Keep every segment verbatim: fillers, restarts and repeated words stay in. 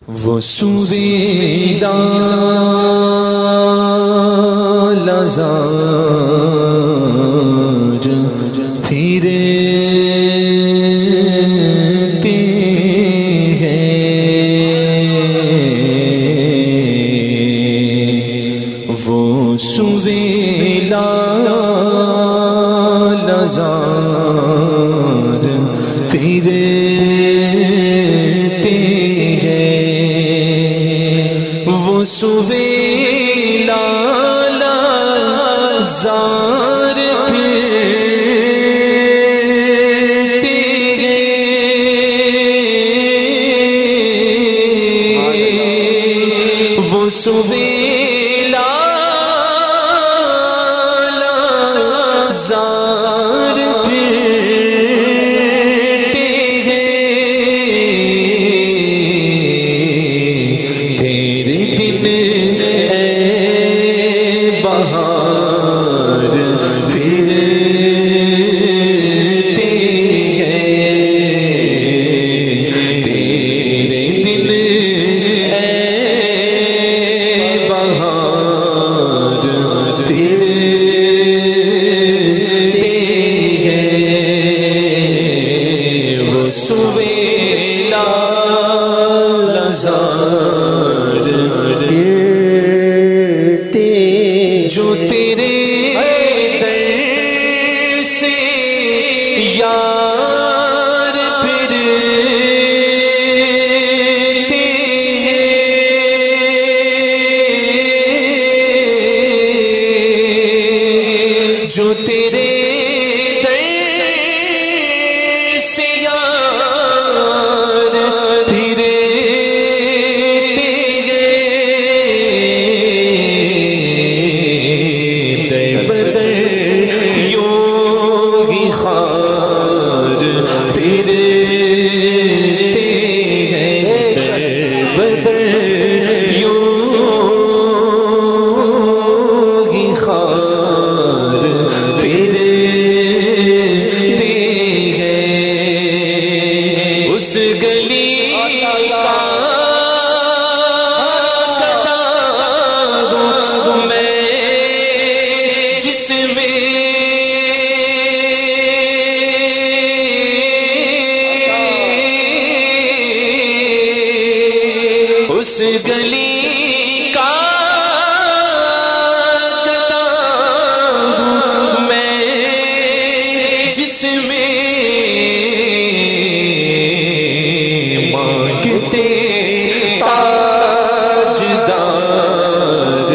وہ سویدہ لزاج پھرتے ہیں، وہ سویدہ لزاج پھرتے سویلا لزار پھرتے ہیں، وہ سویلا لزار پھرتے ہیں، تیرے دن بہار پھرتے ہیں، تیرے دن اے بہار پھرتے ہیں، وہ سویلا لزار جو تیرے در سے یار پھرتے ہیں، جو تیرے در سے یار پھرتے اس گلی کا گدا میں جس میں اس گلی کا گدا میں جس میں تاجدار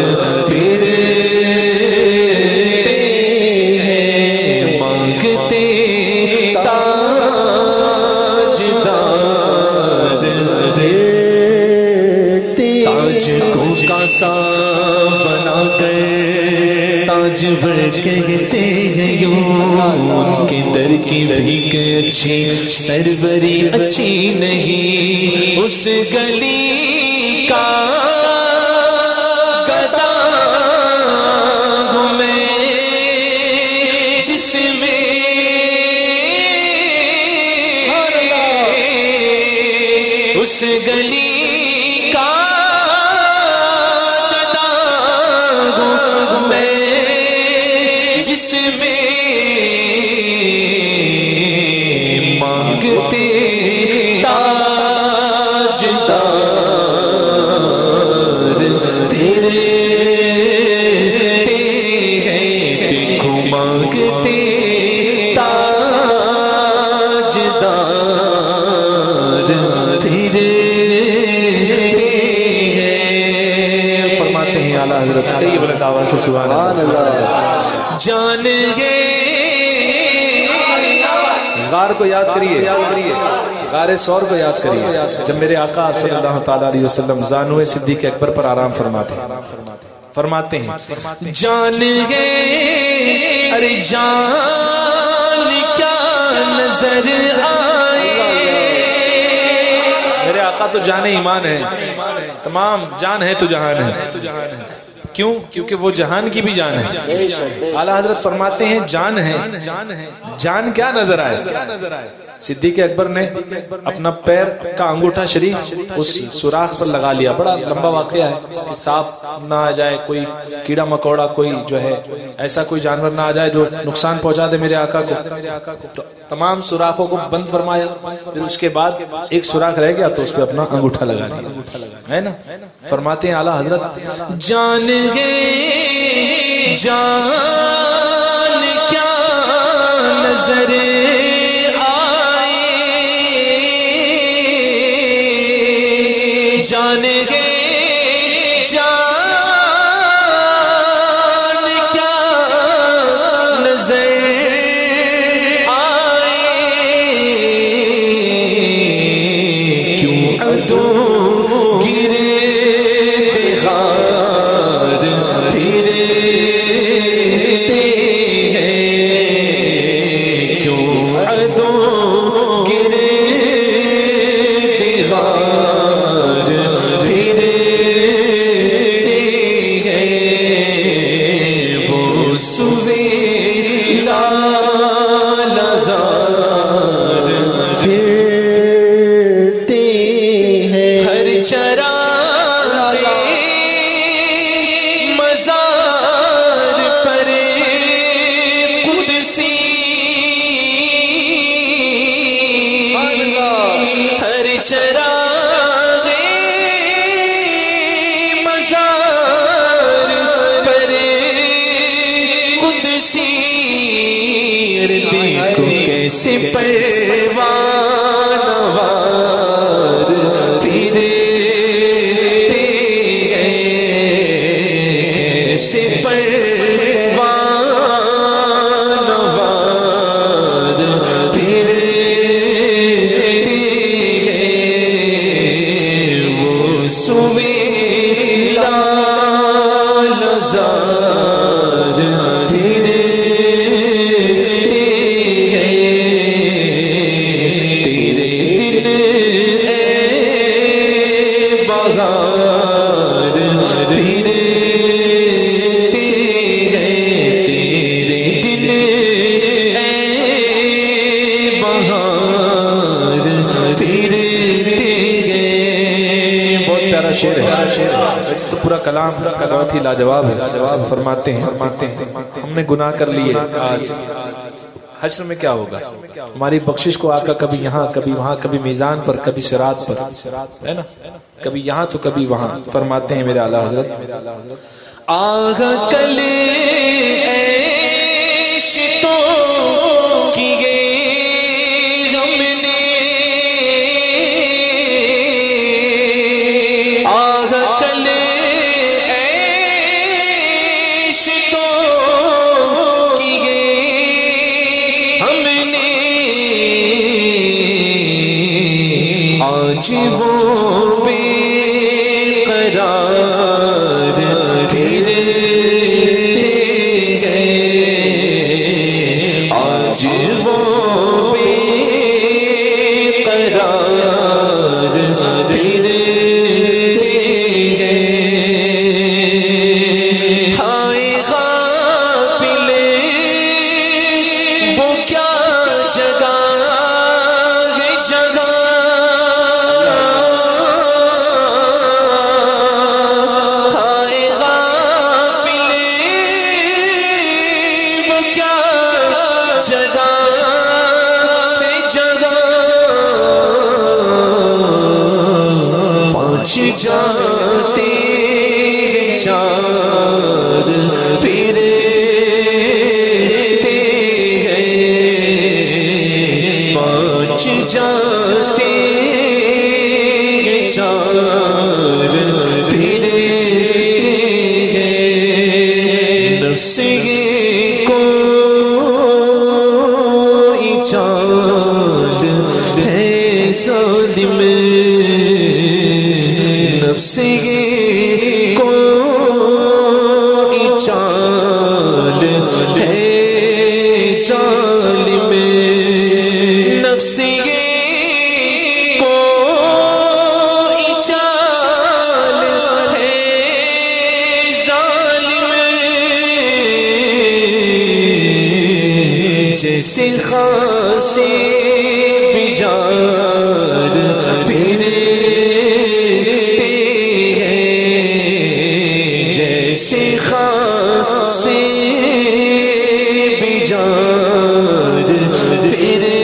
پھرتے ہیں، مانگتے تاجدار تاج کو کاسا بنا کر تاجور کہتے ہیں یوں، ان کے در کی بھیک اچھی سروری اچھی نہیں، اس گلی کا گدا میں جس میں اس گلی کا گدا میں جس میں مانگتے تاجدار تیرے ہیں، دیکھو مانگتے تاجدار تیرے ہیں۔ فرماتے ہیں اعلیٰ حضرت کئی بلند آواز سے سبحان اللہ، جان گے غار کو یاد کریے، غار سور کو یاد کریے، جب میرے آقا صلی اللہ تعالیٰ علیہ وسلم زانوِ صدیق اکبر پر آرام فرماتے ہیں، فرماتے ہیں جان گے ارے جان کیا نظر آئے، میرے آقا تو جان ایمان ہے، تمام جان ہے تو جہان ہے، کیوں؟ کیونکہ وہ جہان کی بھی جان ہے۔ اعلیٰ حضرت فرماتے ہیں جان ہے، جان کیا نظر آئے؟ صدیق اکبر نے اپنا پیر کا انگوٹھا شریف اس سوراخ پر لگا لیا. بڑا لمبا واقعہ ہے کہ سانپ نہ آ جائے, کوئی کیڑا مکوڑا, کوئی جو ہے ایسا کوئی جانور نہ آ جائے جو نقصان پہنچا دے میرے آقا کو. تو تمام سوراخوں کو بند فرمایا. پھر اس کے بعد ایک سوراخ رہ گیا تو اس پہ اپنا انگوٹھا لگا لیا, ہے نا. فرماتے ہیں اعلیٰ حضرت, جان گے جان کیا نظر جان گے جان کیا نظر آئے, کیوں عدو گرے بغار پھرتے ہیں, کیوں عدو گرے بغار پھرتے ہیں, وہ سویلا لزار پھرتے ہیں, ہر چراغ مزار پر قدسی, ہر چراغ مزار پر قدسی, دیکھو کیسے پروان وار پھرتے ہیں, کیسے پروان وار پھرتے ہیں, وہ سویلا لزار پھرتے ہیں, تیرے دن اے بہار پھرتے ہیں, تیرے دن اے بہار پھرتے ہیں. بہت پیارا شعر ہے. ویسے تو پورا کلام بہت ہی لاجواب ہے. لاجواب فرماتے ہیں فرماتے ہیں ہم نے گناہ کر لیے, آج حشر میں کیا ہوگا؟ ہماری بخشش کو آقا کبھی یہاں کبھی وہاں, کبھی میزان پر کبھی صراط پر, ہے نا, کبھی یہاں تو کبھی وہاں. فرماتے ہیں میرے اعلیٰ حضرت, آگا کل عیش تو کیے ہم نے, آگا کل عیش تو کیے ہم نے, آج وہ بے قرار پھرتے ہیں, آج وہ بے قرار پھرتے ہیں, ہائے غافل وہ کیا جگہ ہے جگہ, ہائے غافل وہ کیا جگہ ہے جگہ, پانچ جاتے چار پھرتے ہیں, پانچ جاتے چار پھرتے ہیں, نفس کوئی چال ہے ظالم, نفس کوئی چال ہے ظالم, نفس کوئی چال ہے ظالم, جیسے خاصے بیجار پھرتے ہیں جیسے خاک سے بیجار پھرتے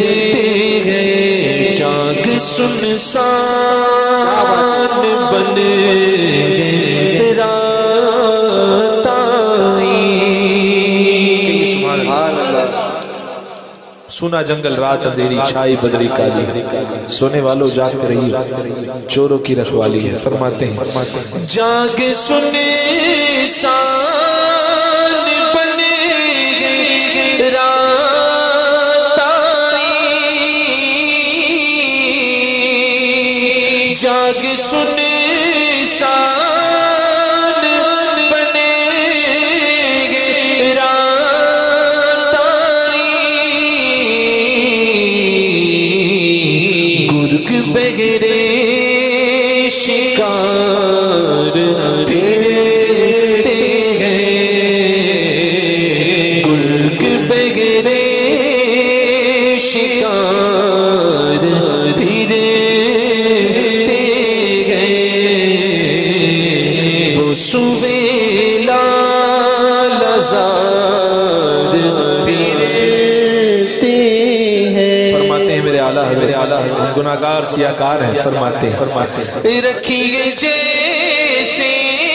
ہیں جاگ سنسان بن رات آئی سونا جنگل رات اندھیری چھائی بدری کالی سونے والوں جاگتے رہی چوروں کی رکھوالی ہے فرماتے ہیں جاگ سنسان بنے رات آئی جاگ سنسان بنے رات آئی گرگ بغیر شکار پھرتے ہیں گرگ بغیر شکار پھرتے ہیں وہ سویلا لزاد پھرتے ہیں فرماتے ہیں میرے اعلیٰ میرے اعلیٰ گناہگار سیاکار ہیں فرماتے ہیں فرماتے ہیں رکھیے جیسے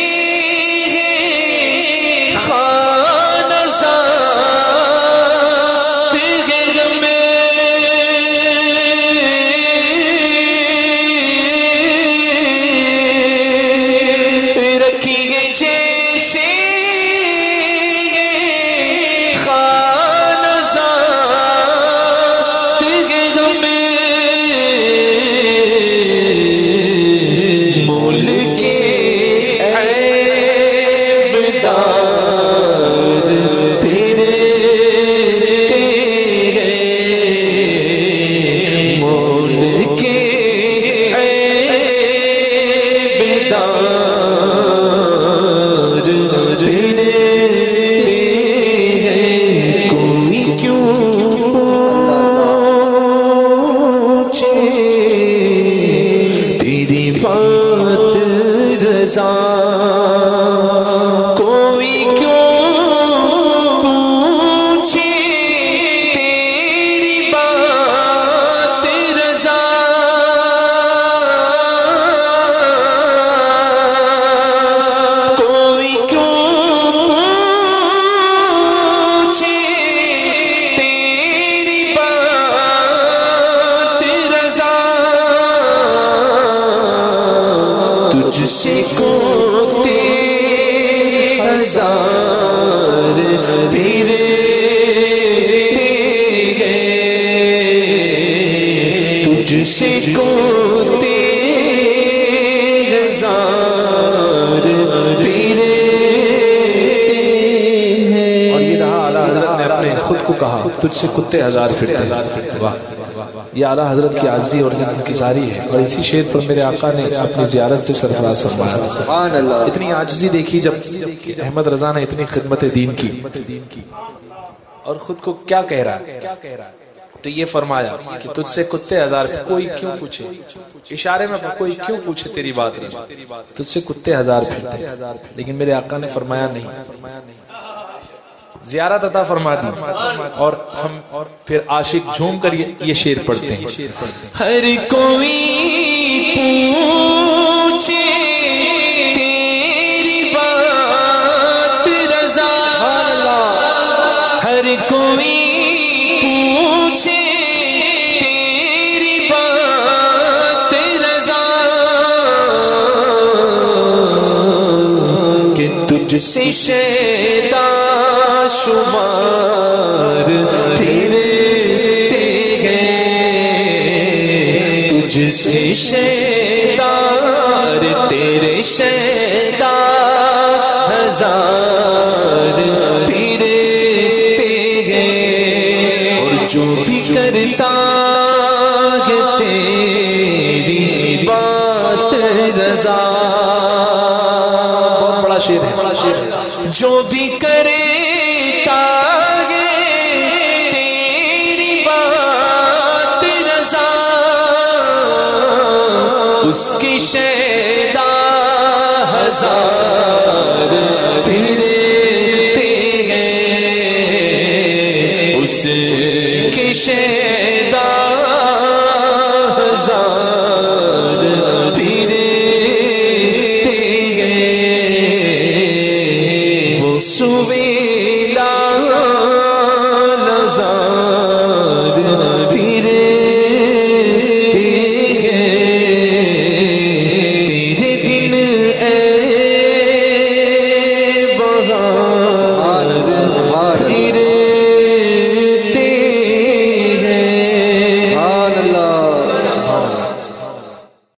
خانہ زاد غیر میں رکھیے جیسے خانہ زاد غیر میں مول کے عیب دار پھرتے ہیں مول کے عیب دار پھرتے ہیں کوئی کیوں پوچھے تیری بات رضا کوئی کیوں پوچھے تیری بات رضا کوئی کیوں پوچھے تیری بات رضا تجھ سے کوتے ہزار پھرتے ہیں تجھ سے کوتے ہزار پھرتے ہیں اور یہ رہا اعلیٰ حضرت نے اپنے خود کو کہا تجھ سے کتے ہزار پھرتے ہیں واہ یہ اعلیٰ حضرت کی عاجزی اور انکساری ہے اور اسی شعر پر میرے آقا نے اپنی زیارت سے سرفراز فرمایا اتنی عاجزی دیکھی جب احمد رضا نے اتنی خدمت دین کی اور خود کو کیا کہہ رہا ہے تو یہ فرمایا کہ تجھ سے کتے ہزار کوئی کیوں پوچھے اشارے میں کوئی کیوں پوچھے تیری بات رضا تجھ سے کتے ہزار پھرتے لیکن میرے آقا نے فرمایا نہیں زیارت عطا فرما دی اور ہم پھر عاشق جھوم کر یہ شعر پڑھتے ہیں ہر کوئی پوچھے تیری بات رضا ہر کوئی پوچھے تیری بات رضا کہ تجھ سے شیدا شمار پھرتے ہیں تجھ سے شیدار تیرے شیدا ہزار پھرتے ہیں اور جو بھی کرتا ہے تیری بات رضا بہت بڑا شعر ہے جو بھی کرے تیری بات رضا اس کی شیدا ہزار پھرتے گئے، اس